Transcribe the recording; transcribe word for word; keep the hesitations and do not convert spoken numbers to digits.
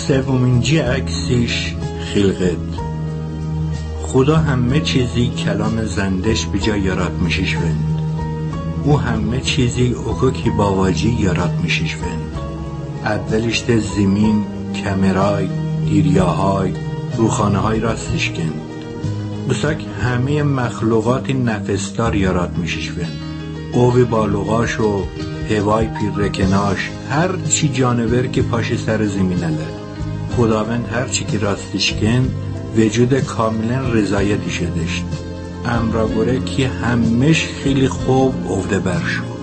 سومین جی اکسیش خلقت. خدا همه چیزی کلام زندش بجا yaratmışış vend. او همه چیزی اوکو کی باواجی yaratmışış vend. اولش ده زمین، کمرای، دیریاهای، روخانه‌های راستش کند. بساک همه مخلوقات نفسدار yaratmışış vend. اوی بالوغاش و هوای پیرکناش، هر چی جانور که پاش سر زمینه. خداوند هر چی که راستش کند وجود کاملا رضایتی شدشت. امرا گره که همش خیلی خوب افته برشو.